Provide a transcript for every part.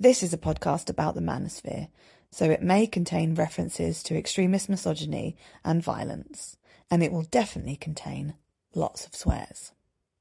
This is a podcast about the manosphere, so it may contain references to extremist misogyny and violence, and it will definitely contain lots of swears.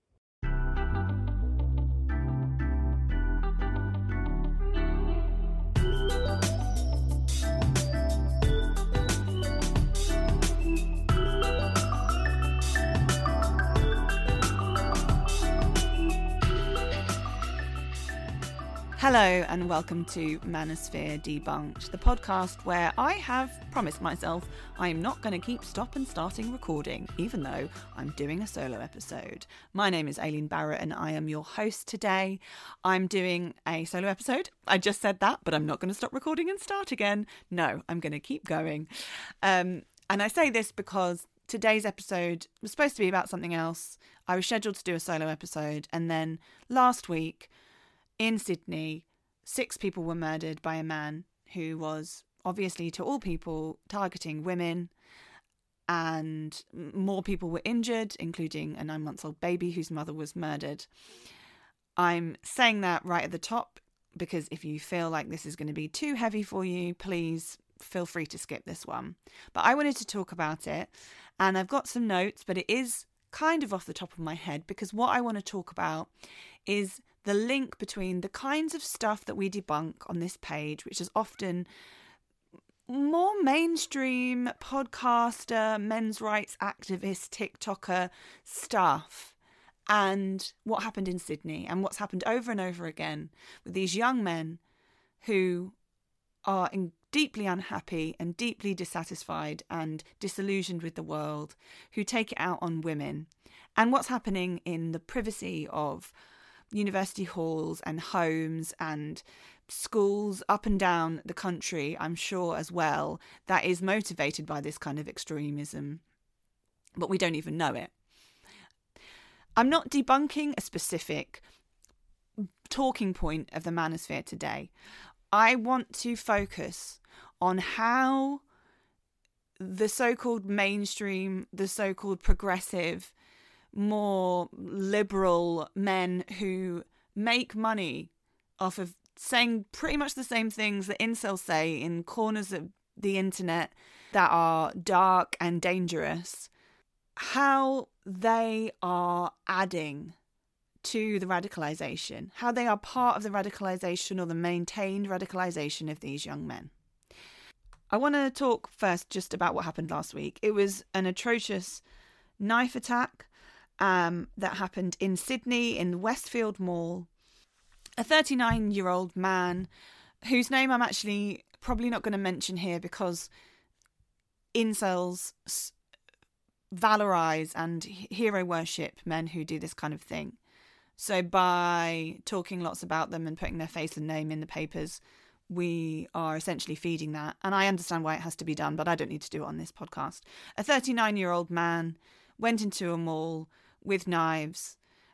Hello and welcome to Manosphere Debunked, the podcast where I have promised myself I'm not going to keep starting recording, even though I'm doing a solo episode. My name is Aileen Barrett and I am your host today. I'm doing a solo episode. I just said that, but I'm not going to stop recording and start again. No, I'm going to keep going. And I say this because today's episode was supposed to be about something else. I was scheduled to do a solo episode, and then last week, in Sydney, 6 people were murdered by a man who was obviously, to all people, targeting women, and more people were injured, including a 9-month-old baby whose mother was murdered. I'm saying that right at the top because if you feel like this is going to be too heavy for you, please feel free to skip this one. But I wanted to talk about it, and I've got some notes, but it is kind of off the top of my head because what I want to talk about is the link between the kinds of stuff that we debunk on this page, which is often more mainstream podcaster, men's rights activist, TikToker stuff, and what happened in Sydney and what's happened over and over again with these young men who are deeply unhappy and deeply dissatisfied and disillusioned with the world, who take it out on women, and what's happening in the privacy of university halls and homes and schools up and down the country, I'm sure as well, that is motivated by this kind of extremism, but we don't even know it. I'm not debunking a specific talking point of the manosphere today. I want to focus on how the so-called mainstream, the so-called progressive, more liberal men who make money off of saying pretty much the same things that incels say in corners of the internet that are dark and dangerous, how they are adding to the radicalisation, how they are part of the radicalisation or the maintained radicalisation of these young men. I want to talk first just about what happened last week. It was an atrocious knife attack that happened in Sydney in Westfield Mall. A 39-year-old man whose name I'm actually probably not going to mention here because incels valorize and hero worship men who do this kind of thing. So by talking lots about them and putting their face and name in the papers, we are essentially feeding that. And I understand why it has to be done, but I don't need to do it on this podcast. A 39-year-old man went into a mall with knives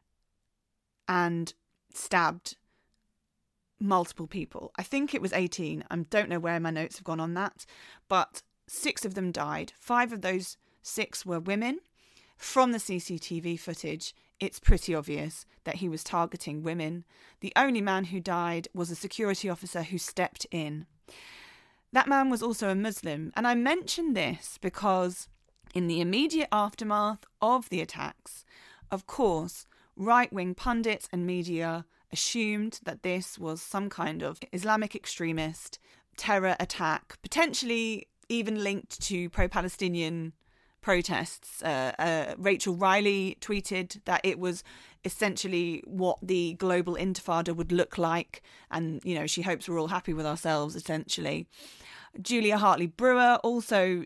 and stabbed multiple people. I think it was 18. I don't know where my notes have gone on that, but 6 of them died. 5 of those 6 were women. From the CCTV footage, it's pretty obvious that he was targeting women. The only man who died was a security officer who stepped in. That man was also a Muslim, and I mention this because in the immediate aftermath of the attacks, of course, right-wing pundits and media assumed that this was some kind of Islamic extremist terror attack, potentially even linked to pro-Palestinian protests. Rachel Riley tweeted that it was essentially what the global intifada would look like, and, you know, she hopes we're all happy with ourselves, essentially. Julia Hartley-Brewer also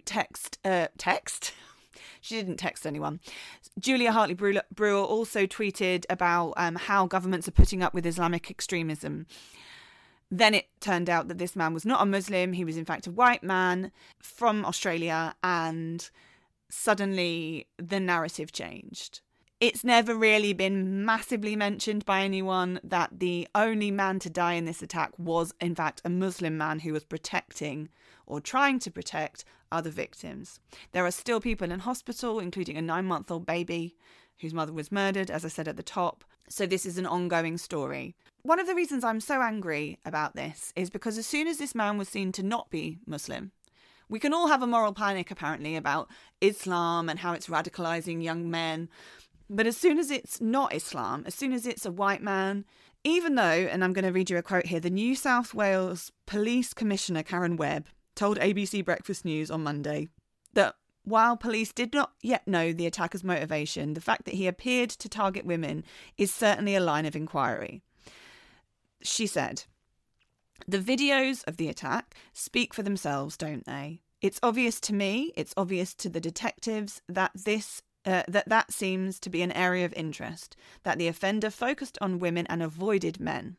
She didn't text anyone. Julia Hartley-Brewer also tweeted about how governments are putting up with Islamic extremism. Then it turned out that this man was not a Muslim. He was, in fact, a white man from Australia, and suddenly the narrative changed. It's never really been massively mentioned by anyone that the only man to die in this attack was, in fact, a Muslim man who was protecting or trying to protect other victims. There are still people in hospital, including a 9-month-old baby whose mother was murdered, as I said at the top. So this is an ongoing story. One of the reasons I'm so angry about this is because as soon as this man was seen to not be Muslim, we can all have a moral panic apparently about Islam and how it's radicalising young men. But as soon as it's not Islam, as soon as it's a white man, even though, and I'm going to read you a quote here, the New South Wales Police Commissioner Karen Webb told ABC Breakfast News on Monday that while police did not yet know the attacker's motivation, the fact that he appeared to target women is certainly a line of inquiry. She said, "The videos of the attack speak for themselves, don't they? It's obvious to me, it's obvious to the detectives that that seems to be an area of interest, that the offender focused on women and avoided men."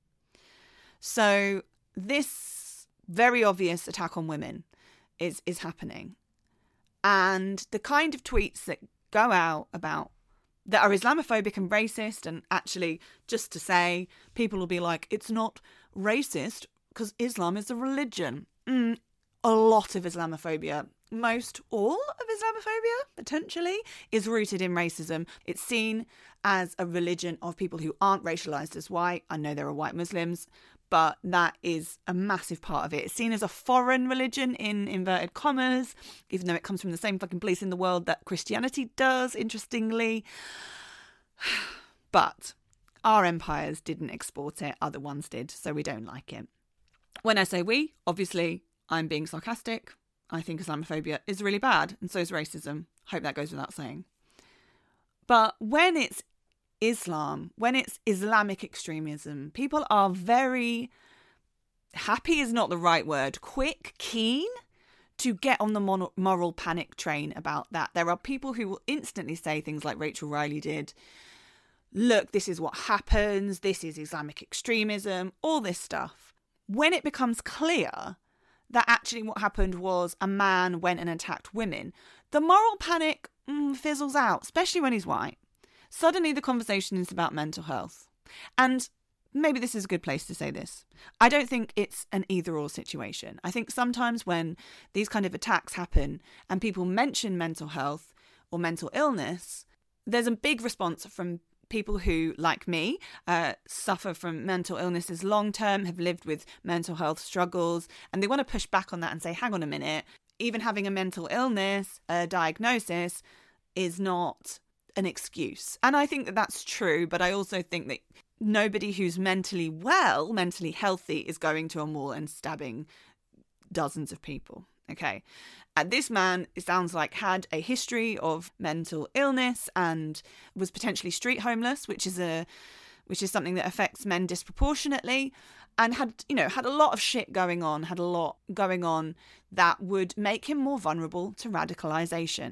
So this very obvious attack on women is happening. And the kind of tweets that go out about that are Islamophobic and racist, and actually just to say, people will be like, it's not racist because Islam is a religion. A lot of Islamophobia, most all of Islamophobia, potentially, is rooted in racism. It's seen as a religion of people who aren't racialised as white. I know there are white Muslims, but that is a massive part of it. It's seen as a foreign religion in inverted commas, even though it comes from the same fucking place in the world that Christianity does, interestingly. But our empires didn't export it, other ones did, so we don't like it. When I say we, obviously, I'm being sarcastic. I think Islamophobia is really bad, and so is racism. Hope that goes without saying. But when it's Islam, when it's Islamic extremism, people are very happy is not the right word, quick, keen to get on the moral panic train about that. There are people who will instantly say things like Rachel Riley did. Look, this is what happens. This is Islamic extremism, all this stuff. When it becomes clear that actually what happened was a man went and attacked women, the moral panic fizzles out, especially when he's white. Suddenly the conversation is about mental health. And maybe this is a good place to say this. I don't think it's an either-or situation. I think sometimes when these kind of attacks happen and people mention mental health or mental illness, there's a big response from people who, like me, suffer from mental illnesses long-term, have lived with mental health struggles, and they want to push back on that and say, hang on a minute, even having a mental illness, a diagnosis, is not an excuse. And I think that that's true, but I also think that nobody who's mentally well, mentally healthy, is going to a mall and stabbing dozens of people. Okay. And this man, it sounds like, had a history of mental illness and was potentially street homeless, which is something that affects men disproportionately, and had a lot of shit going on, that would make him more vulnerable to radicalisation.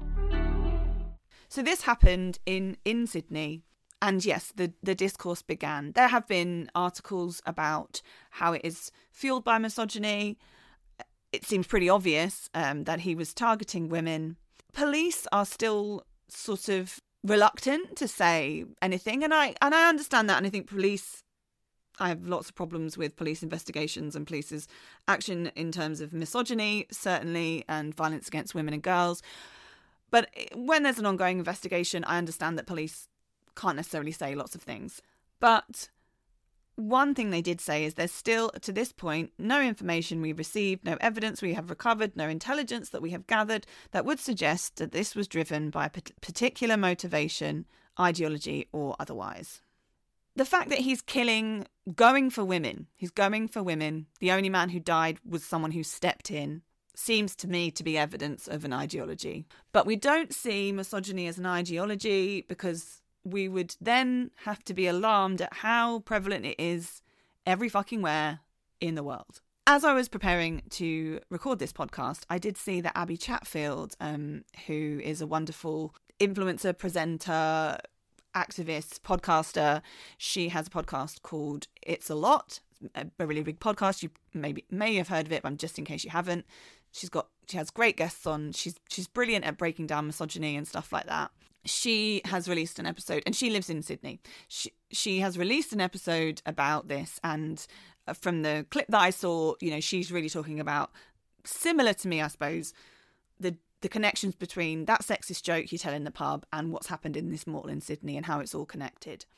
So this happened in Sydney, and yes, the discourse began. There have been articles about how it is fueled by misogyny. It seems pretty obvious that he was targeting women. Police are still sort of reluctant to say anything, and I understand that, and I think I have lots of problems with police investigations and police's action in terms of misogyny, certainly, and violence against women and girls. But when there's an ongoing investigation, I understand that police can't necessarily say lots of things. But one thing they did say is there's still, to this point, no information we've received, no evidence we have recovered, no intelligence that we have gathered that would suggest that this was driven by a particular motivation, ideology, or otherwise. The fact that he's going for women, the only man who died was someone who stepped in, seems to me to be evidence of an ideology. But we don't see misogyny as an ideology because we would then have to be alarmed at how prevalent it is every fucking where in the world. As I was preparing to record this podcast, I did see that Abby Chatfield, who is a wonderful influencer, presenter, activist, podcaster, she has a podcast called It's a Lot, a really big podcast. You may have heard of it, but just in case you haven't. She has great guests on. She's brilliant at breaking down misogyny and stuff like that. She has released an episode, and she lives in Sydney. She has released an episode about this, and from the clip that I saw, she's really talking about, similar to me, I suppose, the connections between that sexist joke you tell in the pub and what's happened in this mall in Sydney and how it's all connected.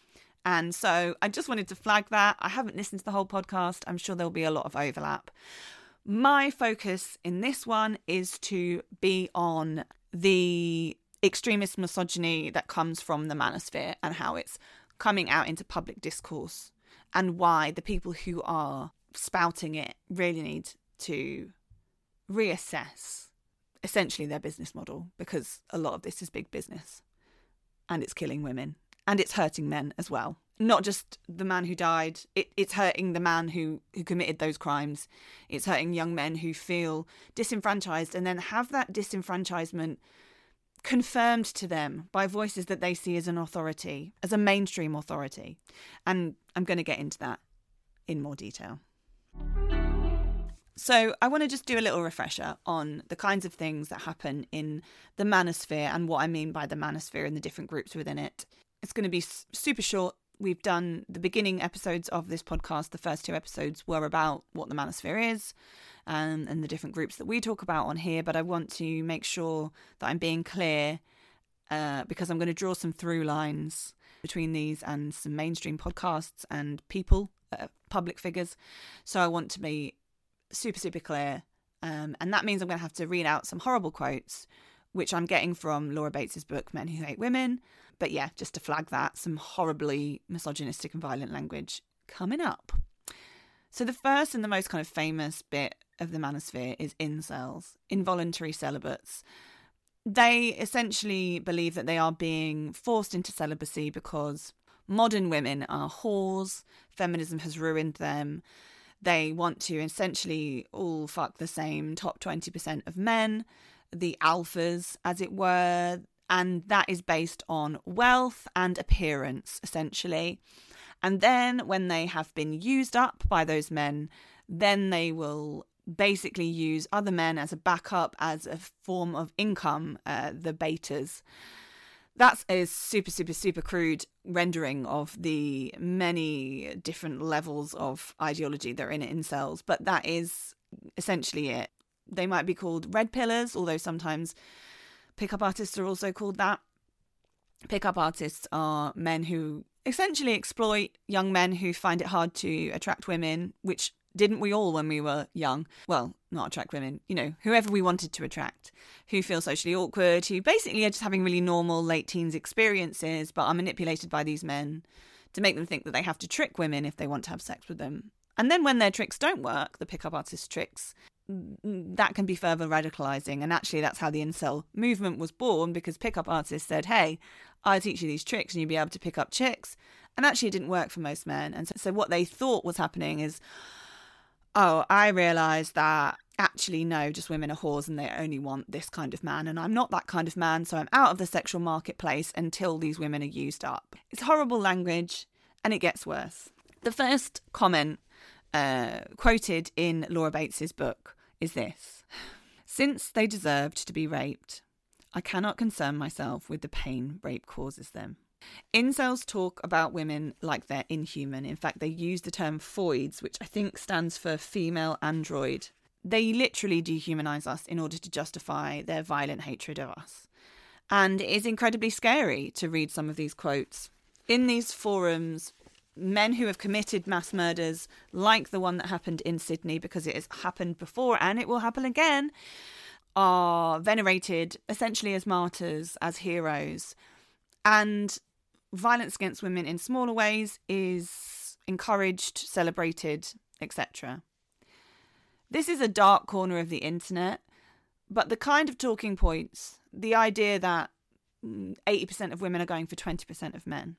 And so I just wanted to flag that. I haven't listened to the whole podcast. I'm sure there'll be a lot of overlap. My focus in this one is to be on the extremist misogyny that comes from the manosphere and how it's coming out into public discourse, and why the people who are spouting it really need to reassess essentially their business model, because a lot of this is big business and it's killing women and it's hurting men as well. Not just the man who died, it's hurting the man who committed those crimes. It's hurting young men who feel disenfranchised and then have that disenfranchisement confirmed to them by voices that they see as an authority, as a mainstream authority. And I'm going to get into that in more detail. So I want to just do a little refresher on the kinds of things that happen in the manosphere and what I mean by the manosphere and the different groups within it. It's going to be super short. We've done the beginning episodes of this podcast. The first 2 episodes were about what the manosphere is and the different groups that we talk about on here. But I want to make sure that I'm being clear because I'm going to draw some through lines between these and some mainstream podcasts and people, public figures. So I want to be super, super clear. And that means I'm going to have to read out some horrible quotes, which I'm getting from Laura Bates's book, Men Who Hate Women. But yeah, just to flag that, some horribly misogynistic and violent language coming up. So the first and the most kind of famous bit of the manosphere is incels, involuntary celibates. They essentially believe that they are being forced into celibacy because modern women are whores, feminism has ruined them. They want to essentially all fuck the same top 20% of men, the alphas, as it were. And that is based on wealth and appearance, essentially. And then when they have been used up by those men, then they will basically use other men as a backup, as a form of income, the betas. That's a super, super, super crude rendering of the many different levels of ideology that are in incels, but that is essentially it. They might be called red pillars, although sometimes pickup artists are also called that. Pickup artists are men who essentially exploit young men who find it hard to attract women, which didn't we all when we were young? Well, not attract women, whoever we wanted to attract, who feel socially awkward, who basically are just having really normal late teens experiences, but are manipulated by these men to make them think that they have to trick women if they want to have sex with them. And then when their tricks don't work, the pickup artist tricks, that can be further radicalizing. And actually that's how the incel movement was born, because pickup artists said, hey, I'll teach you these tricks and you'll be able to pick up chicks. And actually it didn't work for most men. And so what they thought was happening is, oh, I realised that actually no, just women are whores and they only want this kind of man, and I'm not that kind of man, so I'm out of the sexual marketplace until these women are used up. It's horrible language, and it gets worse. The first comment quoted in Laura Bates's book is this: since they deserved to be raped, I cannot concern myself with the pain rape causes them. Incels talk about women like they're inhuman. In fact, they use the term foids, which I think stands for female android. They literally dehumanize us in order to justify their violent hatred of us. And it is incredibly scary to read some of these quotes. In these forums, men who have committed mass murders, like the one that happened in Sydney, because it has happened before and it will happen again, are venerated essentially as martyrs, as heroes. And violence against women in smaller ways is encouraged, celebrated, etc. This is a dark corner of the internet, but the kind of talking points, the idea that 80% of women are going for 20% of men,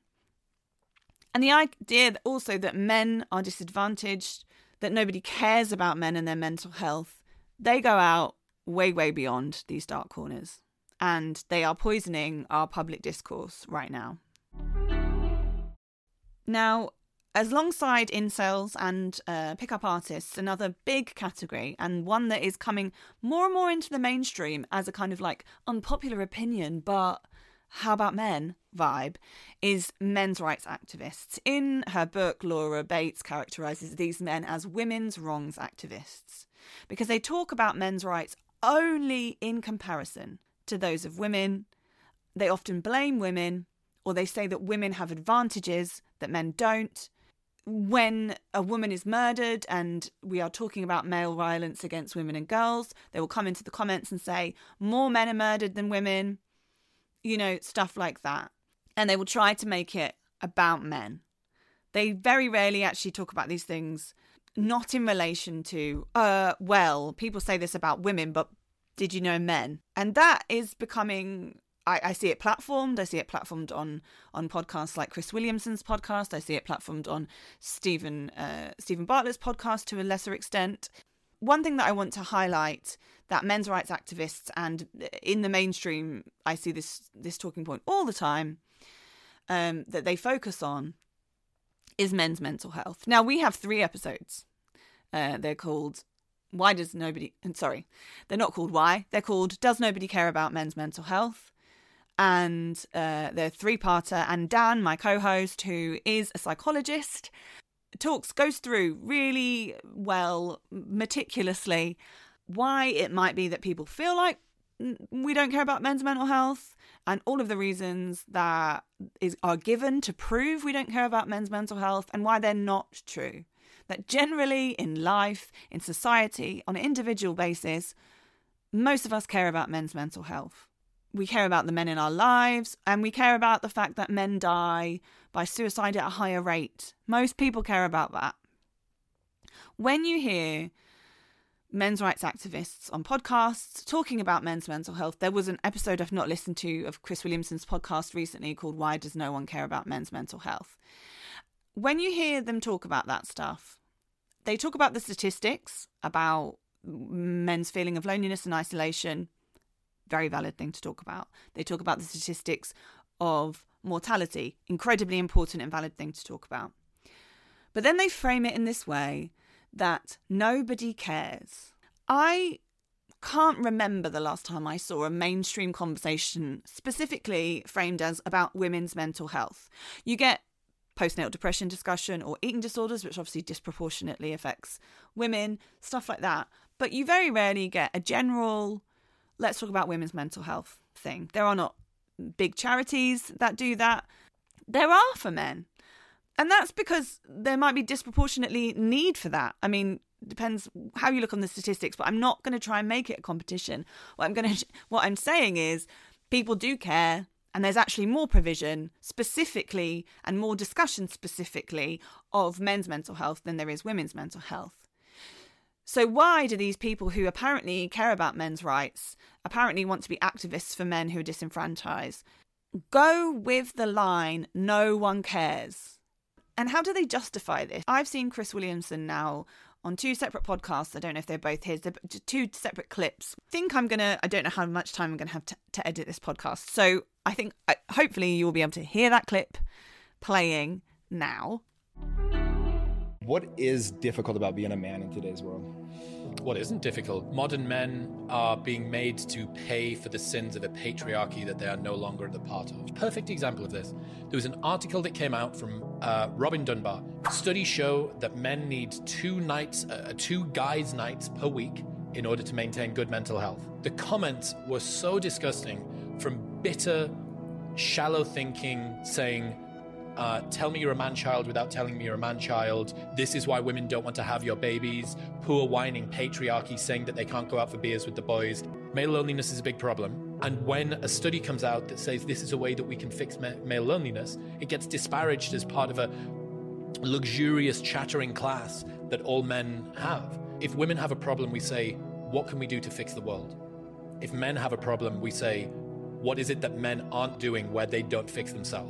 and the idea also that men are disadvantaged, that nobody cares about men and their mental health, they go out way, way beyond these dark corners. And they are poisoning our public discourse right now. Now, alongside incels and pickup artists, another big category, and one that is coming more and more into the mainstream as a kind of like unpopular opinion, but how about men vibe, is men's rights activists. In her book, Laura Bates characterises these men as women's wrongs activists, because they talk about men's rights only in comparison to those of women. They often blame women, or they say that women have advantages that men don't. When a woman is murdered and we are talking about male violence against women and girls, they will come into the comments and say, more men are murdered than women, stuff like that. And they will try to make it about men. They very rarely actually talk about these things, not in relation to, people say this about women, but did you know men? And that is becoming... I see it platformed. I see it platformed on podcasts like Chris Williamson's podcast. I see it platformed on Stephen Bartlett's podcast to a lesser extent. One thing that I want to highlight that men's rights activists and in the mainstream, I see this talking point all the time, that they focus on is men's mental health. Now, we have 3 episodes. They're called Why Does Nobody... Sorry, they're not called Why. They're called Does Nobody Care About Men's Mental Health? And they're 3-parter. And Dan, my co-host, who is a psychologist, goes through really well, meticulously, why it might be that people feel like we don't care about men's mental health, and all of the reasons that are given to prove we don't care about men's mental health, and why they're not true. That generally in life, in society, on an individual basis, most of us care about men's mental health. We care about the men in our lives, and we care about the fact that men die by suicide at a higher rate. Most people care about that. When you hear men's rights activists on podcasts talking about men's mental health, there was an episode I've not listened to of Chris Williamson's podcast recently called Why Does No One Care About Men's Mental Health? When you hear them talk about that stuff, they talk about the statistics about men's feeling of loneliness and isolation. Very valid thing to talk about. They talk about the statistics of mortality. Incredibly important and valid thing to talk about. But then they frame it in this way that nobody cares. I can't remember the last time I saw a mainstream conversation specifically framed as about women's mental health. You get postnatal depression discussion or eating disorders, which obviously disproportionately affects women, stuff like that. But you very rarely get a general, let's talk about women's mental health thing. There are not big charities that do that. There are for men. And that's because there might be disproportionately need for that. I mean, depends how you look on the statistics, but I'm not going to try and make it a competition. What I'm saying is people do care, and there's actually more provision specifically and more discussion specifically of men's mental health than there is women's mental health. So why do these people who apparently care about men's rights, apparently want to be activists for men who are disenfranchised, go with the line, no one cares? And how do they justify this? I've seen Chris Williamson now on 2 separate podcasts. I don't know if they're both his. They're 2 separate clips. I don't know how much time I'm going to have to edit this podcast. So I think hopefully you will be able to hear that clip playing now. What is difficult about being a man in today's world? What isn't difficult? Modern men are being made to pay for the sins of a patriarchy that they are no longer the part of. Perfect example of this. There was an article that came out from Robin Dunbar. Studies show that men need 2 guys' nights per week in order to maintain good mental health. The comments were so disgusting, from bitter, shallow thinking, saying, tell me you're a man-child without telling me you're a man-child. This is why women don't want to have your babies. Poor whining patriarchy saying that they can't go out for beers with the boys. Male loneliness is a big problem. And when a study comes out that says this is a way that we can fix male loneliness, it gets disparaged as part of a luxurious chattering class that all men have. If women have a problem, we say, what can we do to fix the world? If men have a problem, we say, what is it that men aren't doing where they don't fix themselves?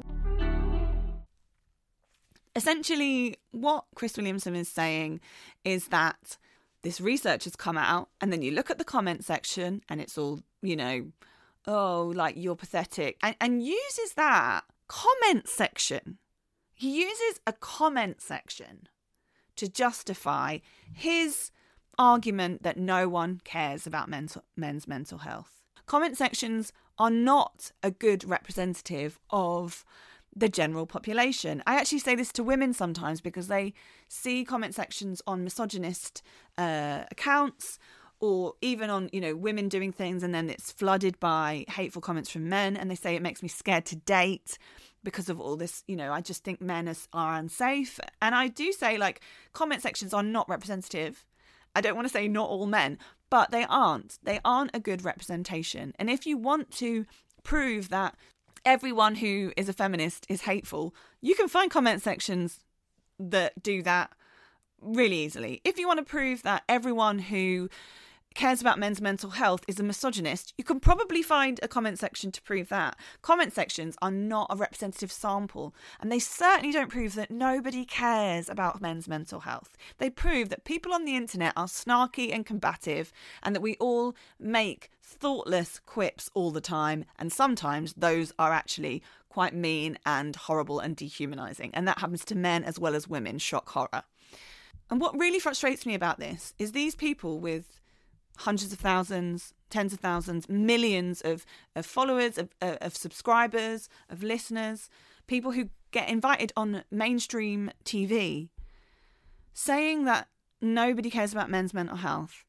Essentially, what Chris Williamson is saying is that this research has come out, and then you look at the comment section and it's all, oh, like, you're pathetic, and uses that comment section. He uses a comment section to justify his argument that no one cares about men's mental health. Comment sections are not a good representative of the general population. I actually say this to women sometimes because they see comment sections on misogynist accounts, or even on, women doing things, and then it's flooded by hateful comments from men, and they say it makes me scared to date because of all this, I just think men are unsafe. And I do say, like, comment sections are not representative. I don't want to say not all men, but they aren't. They aren't a good representation. And if you want to prove that everyone who is a feminist is hateful, you can find comment sections that do that really easily. If you want to prove that everyone who cares about men's mental health is a misogynist, you can probably find a comment section to prove that. Comment sections are not a representative sample, and they certainly don't prove that nobody cares about men's mental health. They prove that people on the internet are snarky and combative, and that we all make thoughtless quips all the time, and sometimes those are actually quite mean and horrible and dehumanizing, and that happens to men as well as women. Shock horror. And what really frustrates me about this is these people with hundreds of thousands, tens of thousands, millions of followers, of subscribers, of listeners, people who get invited on mainstream TV, saying that nobody cares about men's mental health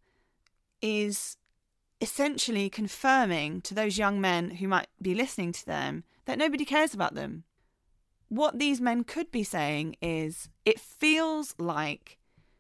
is essentially confirming to those young men who might be listening to them that nobody cares about them. What these men could be saying is, it feels like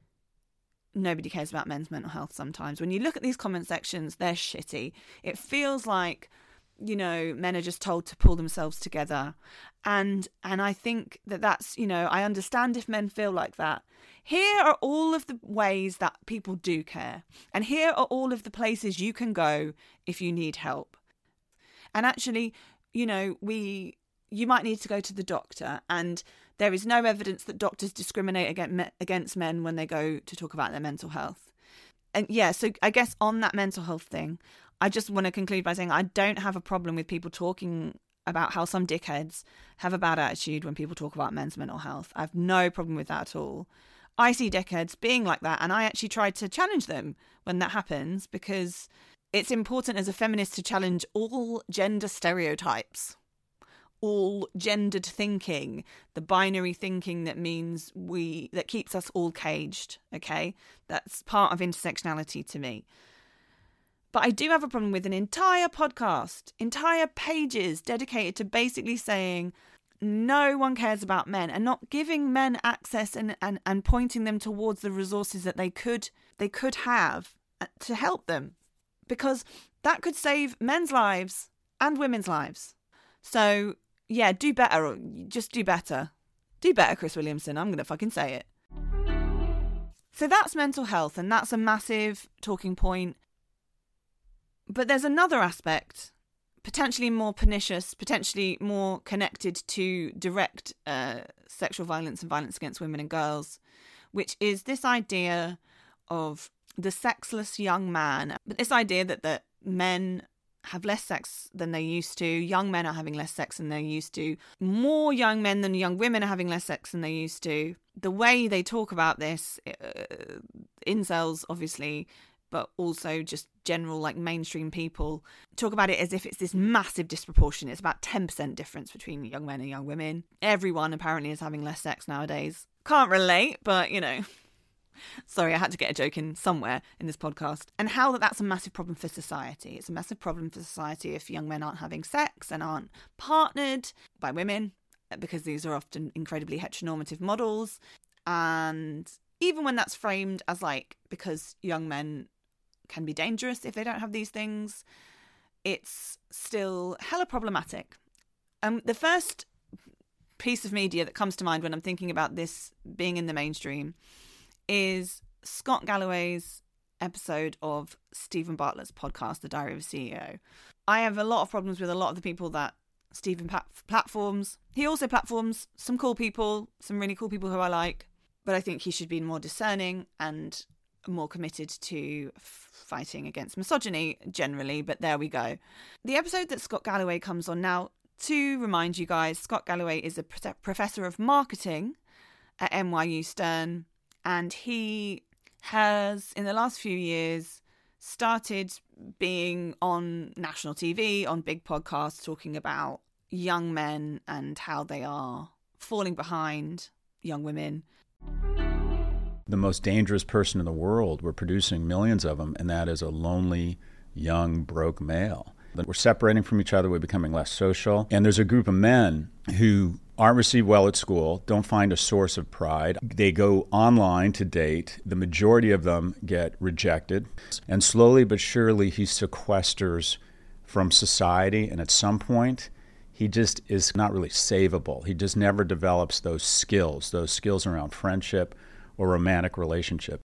nobody cares about men's mental health sometimes. When you look at these comment sections, they're shitty. It feels like, men are just told to pull themselves together. And I think that's, I understand if men feel like that. Here are all of the ways that people do care. And here are all of the places you can go if you need help. And actually, you might need to go to the doctor, and there is no evidence that doctors discriminate against men when they go to talk about their mental health. And yeah, so I guess on that mental health thing, I just want to conclude by saying I don't have a problem with people talking about how some dickheads have a bad attitude when people talk about men's mental health. I have no problem with that at all. I see dickheads being like that, and I actually try to challenge them when that happens, because it's important as a feminist to challenge all gender stereotypes, all gendered thinking, the binary thinking that means that keeps us all caged, okay? That's part of intersectionality to me. But I do have a problem with an entire podcast, entire pages dedicated to basically saying no one cares about men, and not giving men access and pointing them towards the resources that they could have to help them, because that could save men's lives and women's lives. So yeah, do better. Just do better. Do better, Chris Williamson. I'm going to fucking say it. So that's mental health, and that's a massive talking point. But there's another aspect, potentially more pernicious, potentially more connected to direct sexual violence and violence against women and girls, which is this idea of the sexless young man. But this idea that men have less sex than they used to. Young men are having less sex than they used to. More young men than young women are having less sex than they used to. The way they talk about this, incels obviously, but also just general like mainstream people, talk about it as if it's this massive disproportion. It's about 10% difference between young men and young women. Everyone apparently is having less sex nowadays. Can't relate, but sorry, I had to get a joke in somewhere in this podcast. And how that's a massive problem for society. It's a massive problem for society if young men aren't having sex and aren't partnered by women, because these are often incredibly heteronormative models. And even when that's framed as because young men can be dangerous if they don't have these things, it's still hella problematic. The first piece of media that comes to mind when I'm thinking about this being in the mainstream is Scott Galloway's episode of Stephen Bartlett's podcast, The Diary of a CEO. I have a lot of problems with a lot of the people that Stephen platforms. He also platforms some cool people, some really cool people who I like, but I think he should be more discerning and more committed to fighting against misogyny generally, but there we go. The episode that Scott Galloway comes on now, to remind you guys, Scott Galloway is a professor of marketing at NYU Stern, and he has, in the last few years, started being on national TV, on big podcasts, talking about young men and how they are falling behind young women. The most dangerous person in the world, we're producing millions of them, and that is a lonely, young, broke male. We're separating from each other. We're becoming less social. And there's a group of men who aren't received well at school, don't find a source of pride. They go online to date. The majority of them get rejected. And slowly but surely, he sequesters from society. And at some point, he just is not really savable. He just never develops those skills around friendship or romantic relationship.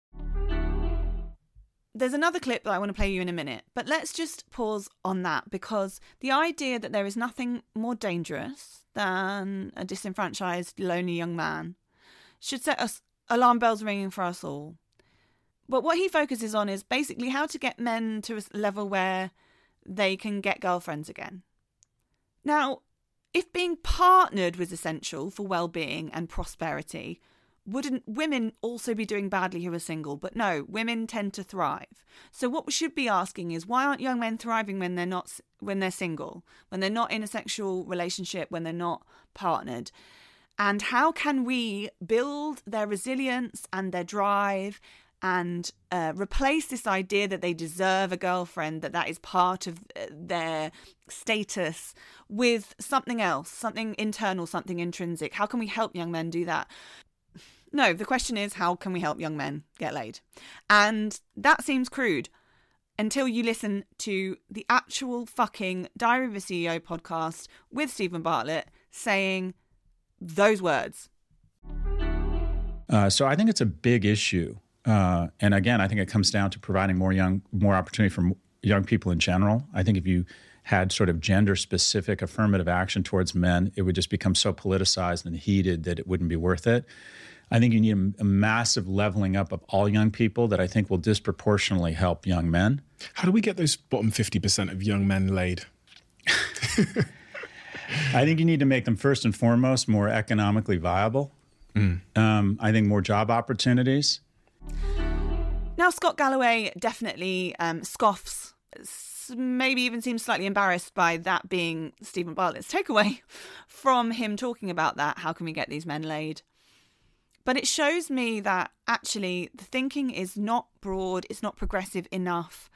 There's another clip that I want to play you in a minute, but let's just pause on that, because the idea that there is nothing more dangerous than a disenfranchised, lonely young man should set us alarm bells ringing for us all. But what he focuses on is basically how to get men to a level where they can get girlfriends again. Now, if being partnered was essential for well-being and prosperity, wouldn't women also be doing badly who are single? But no, women tend to thrive. So what we should be asking is, why aren't young men thriving when they're single, when they're not in a sexual relationship, when they're not partnered? And how can we build their resilience and their drive and replace this idea that they deserve a girlfriend, that is part of their status, with something else, something internal, something intrinsic? How can we help young men do that? No, the question is, how can we help young men get laid? And that seems crude until you listen to the actual fucking Diary of a CEO podcast with Stephen Bartlett saying those words. So I think it's a big issue. And again, I think it comes down to providing more opportunity for young people in general. I think if you had sort of gender-specific affirmative action towards men, it would just become so politicized and heated that it wouldn't be worth it. I think you need a massive leveling up of all young people that I think will disproportionately help young men. How do we get those bottom 50% of young men laid? I think you need to make them first and foremost more economically viable. I think more job opportunities. Now, Scott Galloway definitely scoffs, maybe even seems slightly embarrassed by that being Stephen Bartlett's takeaway from him talking about that. How can we get these men laid? But it shows me that actually the thinking is not broad, it's not progressive enough.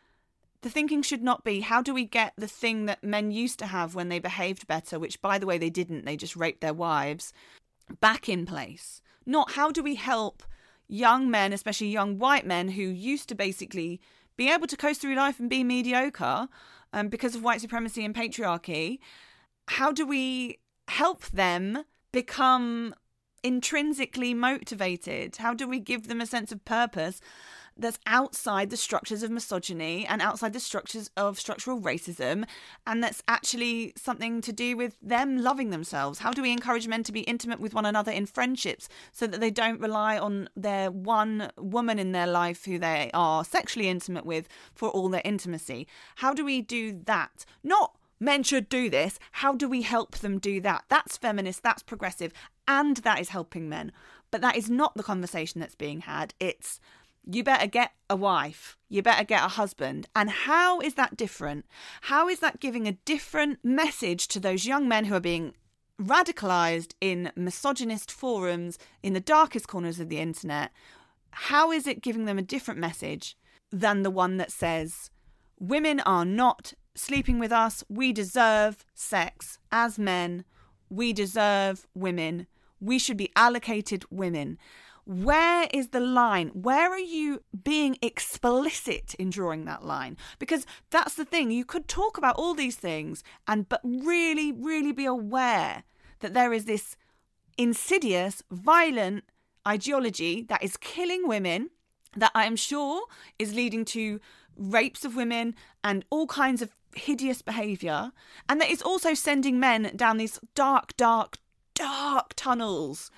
The thinking should not be, how do we get the thing that men used to have when they behaved better, which, by the way, they didn't, they just raped their wives, back in place? Not how do we help young men, especially young white men who used to basically be able to coast through life and be mediocre because of white supremacy and patriarchy. How do we help them become intrinsically motivated? How do we give them a sense of purpose that's outside the structures of misogyny and outside the structures of structural racism, and that's actually something to do with them loving themselves? How do we encourage men to be intimate with one another in friendships so that they don't rely on their one woman in their life who they are sexually intimate with for all their intimacy? How do we do that? Not men should do this. How do we help them do that? That's feminist, that's progressive, and that is helping men. But that is not the conversation that's being had. It's, you better get a wife, you better get a husband. And how is that different? How is that giving a different message to those young men who are being radicalised in misogynist forums in the darkest corners of the internet? How is it giving them a different message than the one that says, women are not sleeping with us, we deserve sex as men, we deserve women, we should be allocated women? Where is the line? Where are you being explicit in drawing that line? Because that's the thing. You could talk about all these things but really, really be aware that there is this insidious, violent ideology that is killing women, that I am sure is leading to rapes of women and all kinds of hideous behaviour, and that is also sending men down these dark, dark, dark tunnels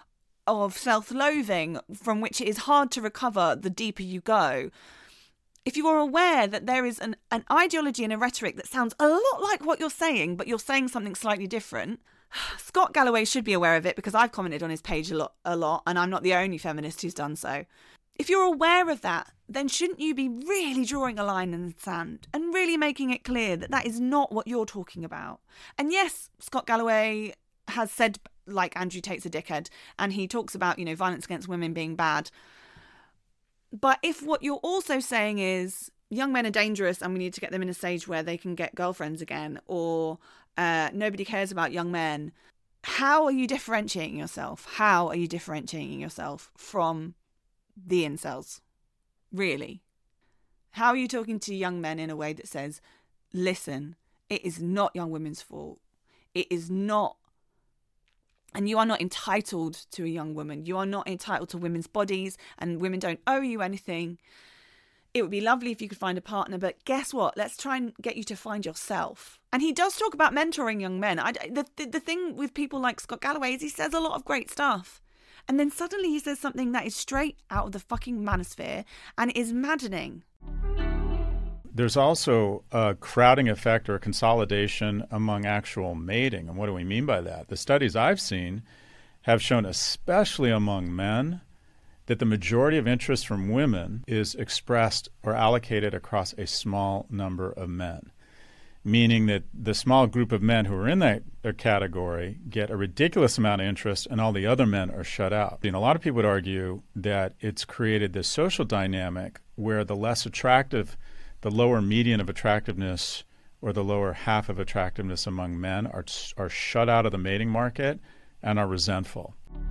of self-loathing from which it is hard to recover the deeper you go. If you are aware that there is an ideology and a rhetoric that sounds a lot like what you're saying, but you're saying something slightly different, Scott Galloway should be aware of it, because I've commented on his page a lot, and I'm not the only feminist who's done so. If you're aware of that, then shouldn't you be really drawing a line in the sand and really making it clear that that is not what you're talking about? And yes, Scott Galloway has said, like, Andrew Tate's a dickhead, and he talks about, violence against women being bad. But if what you're also saying is young men are dangerous and we need to get them in a stage where they can get girlfriends again, or nobody cares about young men. How are you differentiating yourself? How are you differentiating yourself from the incels? Really? How are you talking to young men in a way that says, listen, it is not young women's fault. It is not, and you are not entitled to a young woman. You are not entitled to women's bodies, and women don't owe you anything. It would be lovely if you could find a partner, but guess what? Let's try and get you to find yourself. And he does talk about mentoring young men. The thing with people like Scott Galloway is he says a lot of great stuff. And then suddenly he says something that is straight out of the fucking manosphere and is maddening. There's also a crowding effect or a consolidation among actual mating. And what do we mean by that? The studies I've seen have shown, especially among men, that the majority of interest from women is expressed or allocated across a small number of men, meaning that the small group of men who are in that category get a ridiculous amount of interest and all the other men are shut out. And a lot of people would argue that it's created this social dynamic where the less attractive, the lower median of attractiveness or the lower half of attractiveness among men are shut out of the mating market and are resentful.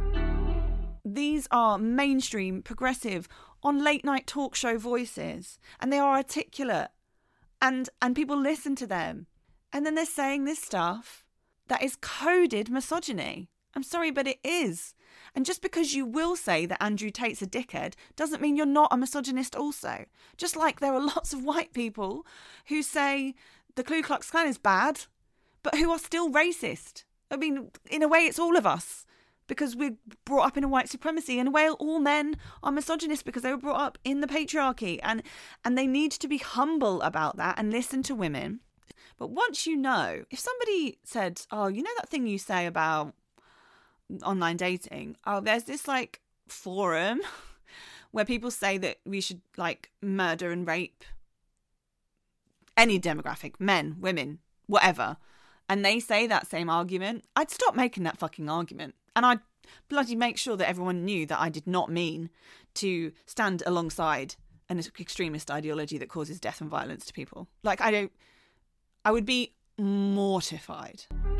These are mainstream, progressive, on late-night talk show voices, and they are articulate, and people listen to them. And then they're saying this stuff that is coded misogyny. I'm sorry, but it is. And just because you will say that Andrew Tate's a dickhead doesn't mean you're not a misogynist also. Just like there are lots of white people who say the Ku Klux Klan is bad, but who are still racist. I mean, in a way, it's all of us. Because we're brought up in a white supremacy. In a way, all men are misogynists because they were brought up in the patriarchy. And they need to be humble about that and listen to women. But once you know, if somebody said, oh, you know that thing you say about online dating? Oh, there's this like forum where people say that we should like murder and rape any demographic, men, women, whatever. And they say that same argument. I'd stop making that fucking argument. And I'd bloody make sure that everyone knew that I did not mean to stand alongside an extremist ideology that causes death and violence to people. Like, I would be mortified.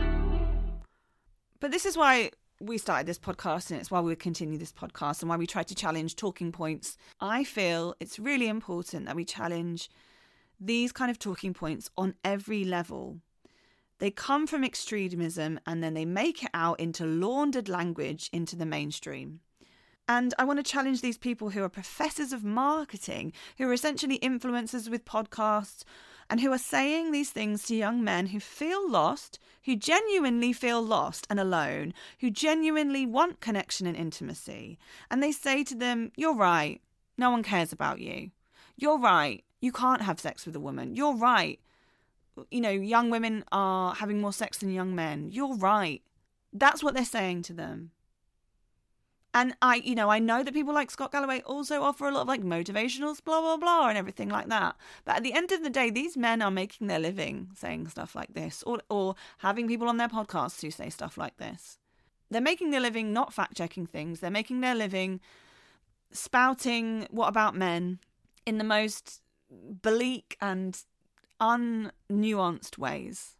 But this is why we started this podcast, and it's why we continue this podcast and why we try to challenge talking points. I feel it's really important that we challenge these kind of talking points on every level. They come from extremism and then they make it out into laundered language into the mainstream. And I want to challenge these people who are professors of marketing, who are essentially influencers with podcasts, and who are saying these things to young men who feel lost, who genuinely feel lost and alone, who genuinely want connection and intimacy. And they say to them, you're right, no one cares about you. You're right, you can't have sex with a woman. You're right. You know, young women are having more sex than young men. You're right. That's what they're saying to them. And I know that people like Scott Galloway also offer a lot of like motivationals, blah, blah, blah, and everything like that. But at the end of the day, these men are making their living saying stuff like this, or having people on their podcasts who say stuff like this. They're making their living not fact-checking things. They're making their living spouting what about men in the most bleak and unnuanced ways.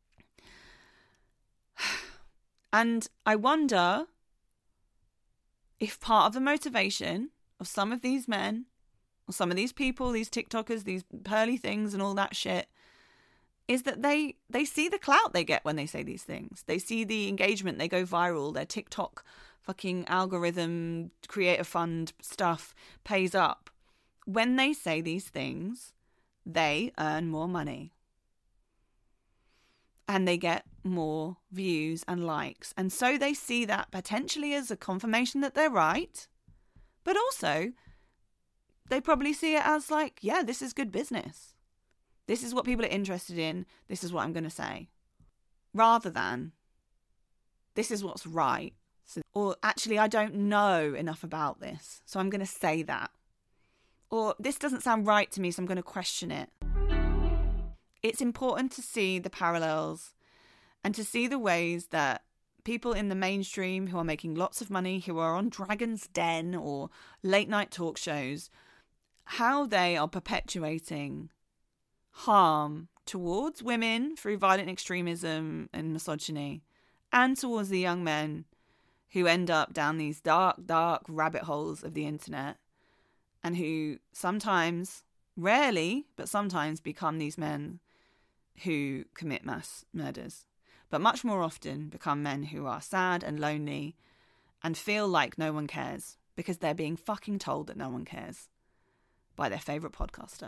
And I wonder if part of the motivation of some of these men, or some of these people, these TikTokers, these pearly things and all that shit, is that they see the clout they get when they say these things. They see the engagement, they go viral, their TikTok fucking algorithm, creator fund stuff pays up. When they say these things, they earn more money. And they get more views and likes. And so they see that potentially as a confirmation that they're right. But also, they probably see it as like, yeah, this is good business. This is what people are interested in. This is what I'm going to say. Rather than, this is what's right. So, or actually, I don't know enough about this, so I'm going to say that. Or this doesn't sound right to me, so I'm going to question it. It's important to see the parallels and to see the ways that people in the mainstream who are making lots of money, who are on Dragon's Den or late night talk shows, how they are perpetuating harm towards women through violent extremism and misogyny, and towards the young men who end up down these dark, dark rabbit holes of the internet, and who sometimes, rarely, but sometimes become these men who commit mass murders, but much more often become men who are sad and lonely and feel like no one cares because they're being fucking told that no one cares by their favourite podcaster.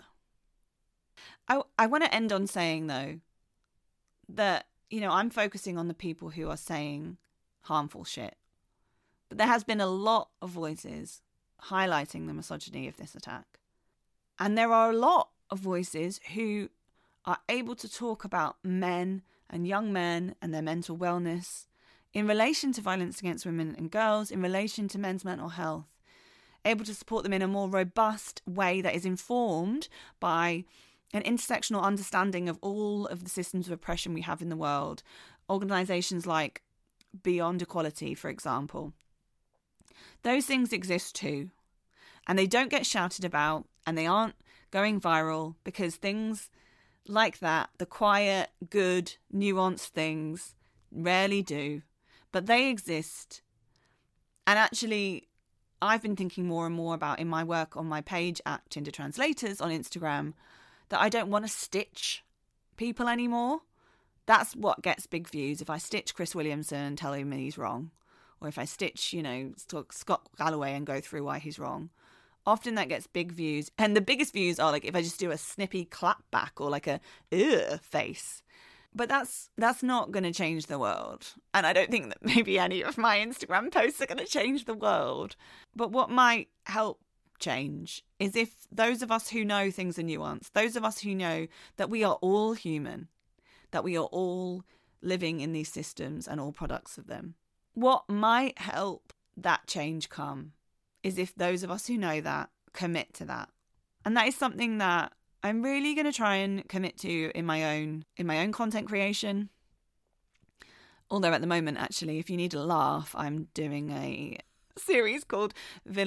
I want to end on saying, though, that, you know, I'm focusing on the people who are saying harmful shit. But there has been a lot of voices highlighting the misogyny of this attack. And there are a lot of voices who are able to talk about men and young men and their mental wellness in relation to violence against women and girls, in relation to men's mental health, able to support them in a more robust way that is informed by an intersectional understanding of all of the systems of oppression we have in the world. Organisations like Beyond Equality, for example. Those things exist too. And they don't get shouted about, and they aren't going viral, because things like that, the quiet, good, nuanced things, rarely do. But they exist. And actually, I've been thinking more and more about, in my work on my page at Tinder Translators on Instagram, that I don't want to stitch people anymore. That's what gets big views. If I stitch Chris Williamson and tell him he's wrong, or if I stitch, you know, Scott Galloway and go through why he's wrong, often that gets big views. And the biggest views are like if I just do a snippy clap back or like a ugh face. But that's not going to change the world. And I don't think that maybe any of my Instagram posts are going to change the world. But what might help change is if those of us who know things are nuanced, those of us who know that we are all human, that we are all living in these systems and all products of them, what might help that change come is if those of us who know that commit to that. And that is something that I'm really going to try and commit to in my own content creation. Although at the moment, actually, if you need a laugh, I'm doing a series called the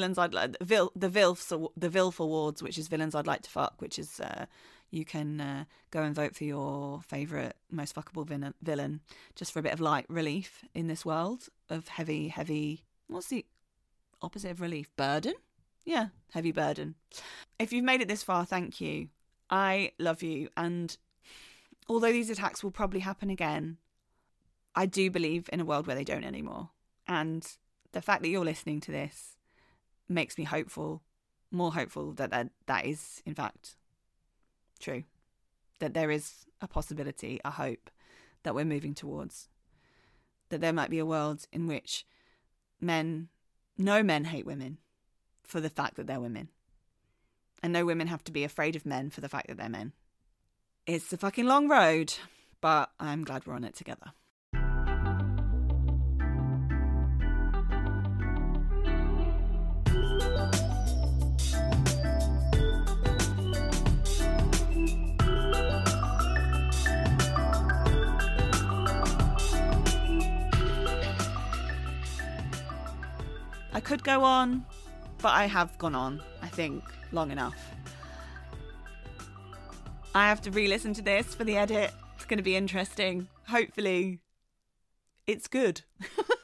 VILF Awards, which is Villains I'd Like to Fuck, which is you can go and vote for your favourite most fuckable villain, just for a bit of light relief in this world of heavy. What's the opposite of relief? Burden? Yeah, heavy burden. If you've made it this far, thank you. I love you. And although these attacks will probably happen again, I do believe in a world where they don't anymore. And the fact that you're listening to this makes me hopeful, more hopeful that is, in fact, true. That there is a possibility, a hope that we're moving towards. That there might be a world in which no men hate women for the fact that they're women. And no women have to be afraid of men for the fact that they're men. It's a fucking long road, but I'm glad we're on it together. I could go on, but I have gone on, I think, long enough. I have to re-listen to this for the edit. It's going to be interesting. Hopefully, it's good.